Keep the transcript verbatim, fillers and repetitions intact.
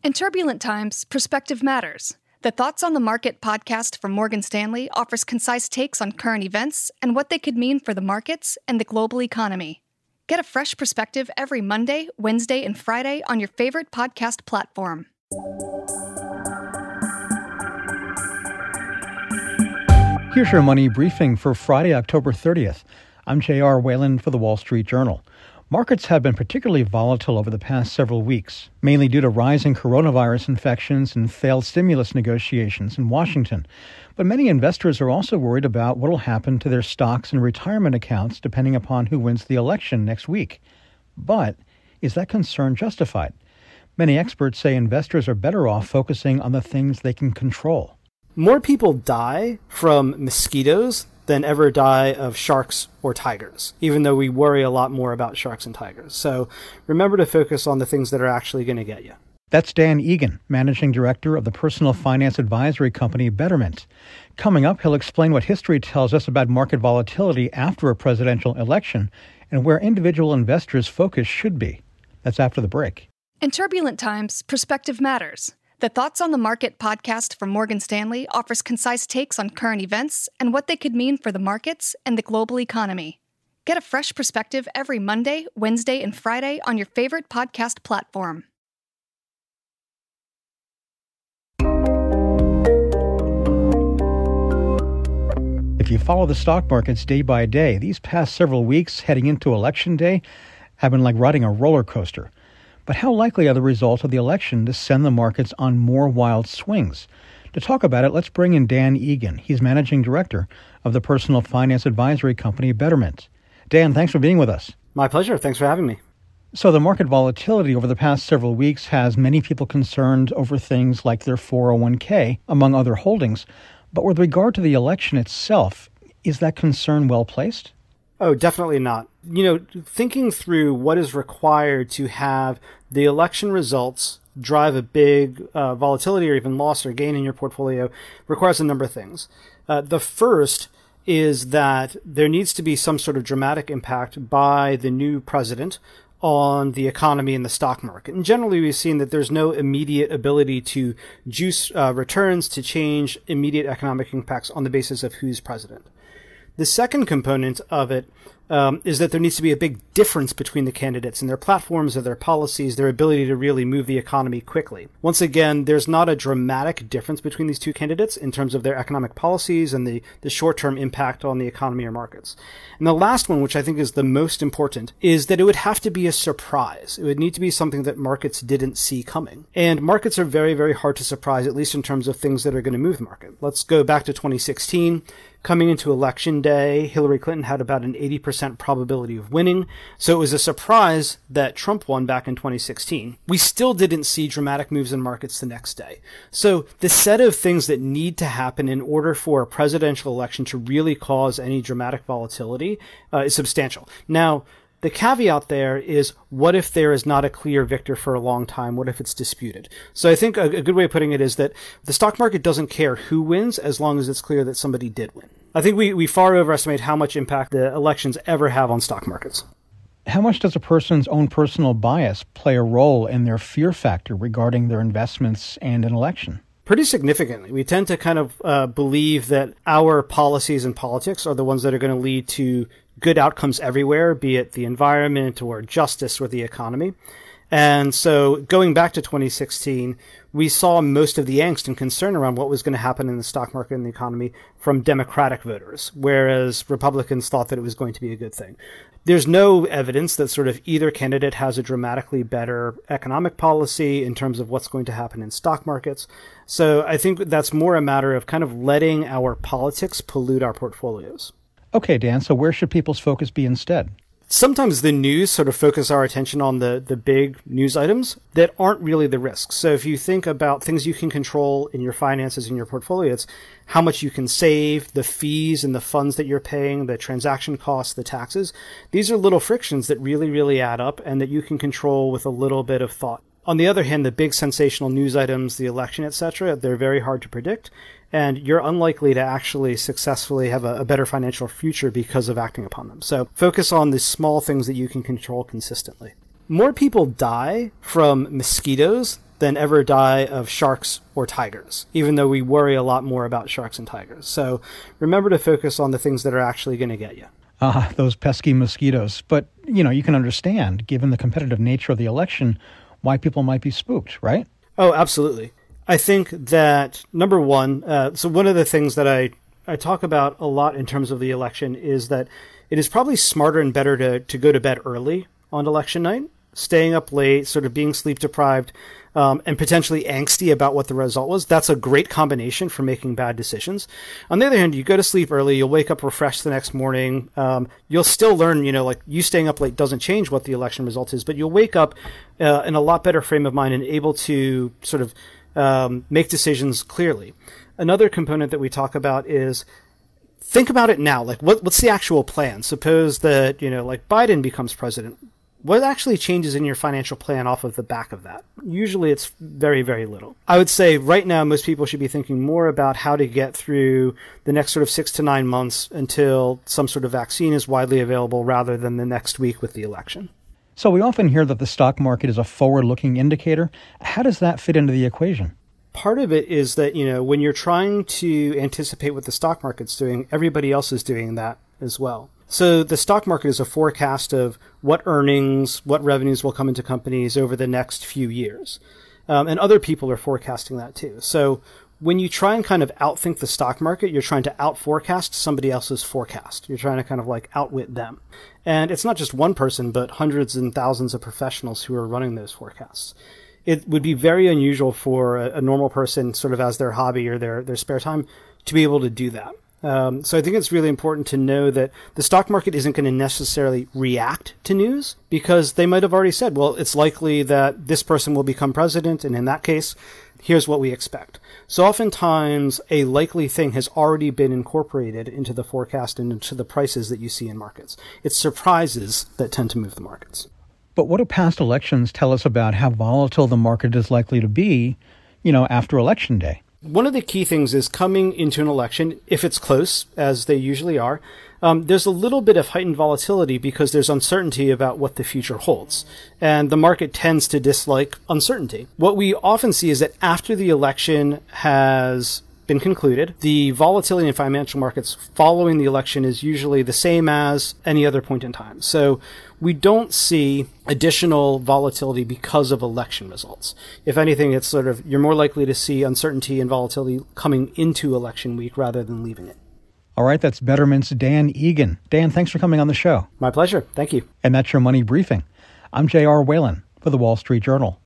In turbulent times, perspective matters. The Thoughts on the Market podcast from Morgan Stanley offers concise takes on current events and what they could mean for the markets and the global economy. Get a fresh perspective every Monday, Wednesday, and Friday on your favorite podcast platform. Here's your money briefing for Friday, October thirtieth. I'm J R. Whalen for the Wall Street Journal. Markets have been particularly volatile over the past several weeks, mainly due to rising coronavirus infections and failed stimulus negotiations in Washington. But many investors are also worried about what will happen to their stocks and retirement accounts depending upon who wins the election next week. But is that concern justified? Many experts say investors are better off focusing on the things they can control. More people die from mosquitoes than ever die of sharks or tigers, even though we worry a lot more about sharks and tigers. So remember to focus on the things that are actually going to get you. That's Dan Egan, Managing Director of the personal finance advisory company Betterment. Coming up, he'll explain what history tells us about market volatility after a presidential election and where individual investors' focus should be. That's after the break. In turbulent times, perspective matters. The Thoughts on the Market podcast from Morgan Stanley offers concise takes on current events and what they could mean for the markets and the global economy. Get a fresh perspective every Monday, Wednesday, and Friday on your favorite podcast platform. If you follow the stock markets day by day, these past several weeks heading into Election Day have been like riding a roller coaster. But how likely are the results of the election to send the markets on more wild swings? To talk about it, let's bring in Dan Egan. He's Managing Director of the personal finance advisory company Betterment. Dan, thanks for being with us. My pleasure. Thanks for having me. So the market volatility over the past several weeks has many people concerned over things like their four oh one k, among other holdings. But with regard to the election itself, is that concern well placed? Oh, definitely not. You know, thinking through what is required to have the election results drive a big uh, volatility or even loss or gain in your portfolio requires a number of things. Uh, the first is that there needs to be some sort of dramatic impact by the new president on the economy and the stock market. And generally, we've seen that there's no immediate ability to juice uh, returns to change immediate economic impacts on the basis of who's president. The second component of it um, is that there needs to be a big difference between the candidates and their platforms or their policies, their ability to really move the economy quickly. Once again, there's not a dramatic difference between these two candidates in terms of their economic policies and the, the short-term impact on the economy or markets. And the last one, which I think is the most important, is that it would have to be a surprise. It would need to be something that markets didn't see coming. And markets are very, very hard to surprise, at least in terms of things that are going to move the market. Let's go back to twenty sixteen. Coming into Election Day, Hillary Clinton had about an eighty percent probability of winning, so it was a surprise that Trump won back in twenty sixteen. We still didn't see dramatic moves in markets the next day. So the set of things that need to happen in order for a presidential election to really cause any dramatic volatility uh, is substantial. Now, the caveat there is, what if there is not a clear victor for a long time? What if it's disputed? So I think a, a good way of putting it is that the stock market doesn't care who wins as long as it's clear that somebody did win. I think we, we far overestimate how much impact the elections ever have on stock markets. How much does a person's own personal bias play a role in their fear factor regarding their investments and an election? Pretty significantly. We tend to kind of uh, believe that our policies and politics are the ones that are going to lead to good outcomes everywhere, be it the environment or justice or the economy. And so going back to twenty sixteen, we saw most of the angst and concern around what was going to happen in the stock market and the economy from Democratic voters, whereas Republicans thought that it was going to be a good thing. There's no evidence that sort of either candidate has a dramatically better economic policy in terms of what's going to happen in stock markets. So I think that's more a matter of kind of letting our politics pollute our portfolios. Okay, Dan, so where should people's focus be instead? Sometimes the news sort of focus our attention on the, the big news items that aren't really the risks. So if you think about things you can control in your finances, in your portfolio, it's how much you can save, the fees and the funds that you're paying, the transaction costs, the taxes. These are little frictions that really, really add up and that you can control with a little bit of thought. On the other hand, the big sensational news items, the election, et cetera, they're very hard to predict. And you're unlikely to actually successfully have a, a better financial future because of acting upon them. So focus on the small things that you can control consistently. More people die from mosquitoes than ever die of sharks or tigers, even though we worry a lot more about sharks and tigers. So remember to focus on the things that are actually going to get you. Ah, those pesky mosquitoes. But, you know, you can understand, given the competitive nature of the election, why people might be spooked, right? Oh, absolutely. I think that, number one, uh, so one of the things that I, I talk about a lot in terms of the election is that it is probably smarter and better to, to go to bed early on election night, staying up late, sort of being sleep deprived, um, and potentially angsty about what the result was. That's a great combination for making bad decisions. On the other hand, you go to sleep early, you'll wake up refreshed the next morning. Um, you'll still learn, you know, like you staying up late doesn't change what the election result is, but you'll wake up uh, in a lot better frame of mind and able to sort of um, make decisions clearly. Another component that we talk about is think about it now. Like, what, what's the actual plan? Suppose that, you know, like Biden becomes president. What actually changes in your financial plan off of the back of that? Usually it's very, very little. I would say right now most people should be thinking more about how to get through the next sort of six to nine months until some sort of vaccine is widely available rather than the next week with the election. So we often hear that the stock market is a forward-looking indicator. How does that fit into the equation? Part of it is that, you know, when you're trying to anticipate what the stock market's doing, everybody else is doing that as well. So the stock market is a forecast of what earnings, what revenues will come into companies over the next few years. Um, and other people are forecasting that too. So when you try and kind of outthink the stock market, you're trying to outforecast somebody else's forecast. You're trying to kind of like outwit them. And it's not just one person, but hundreds and thousands of professionals who are running those forecasts. It would be very unusual for a, a normal person sort of as their hobby or their, their spare time to be able to do that. Um, so I think it's really important to know that the stock market isn't going to necessarily react to news because they might have already said, well, it's likely that this person will become president. And in that case, here's what we expect. So oftentimes a likely thing has already been incorporated into the forecast and into the prices that you see in markets. It's surprises that tend to move the markets. But what do past elections tell us about how volatile the market is likely to be, you know, after election day? One of the key things is coming into an election, if it's close, as they usually are, um, there's a little bit of heightened volatility because there's uncertainty about what the future holds. And the market tends to dislike uncertainty. What we often see is that after the election has been concluded, the volatility in financial markets following the election is usually the same as any other point in time. So we don't see additional volatility because of election results. If anything, it's sort of, you're more likely to see uncertainty and volatility coming into election week rather than leaving it. All right, that's Betterment's Dan Egan. Dan, thanks for coming on the show. My pleasure. Thank you. And that's your Money Briefing. I'm J R. Whalen for the Wall Street Journal.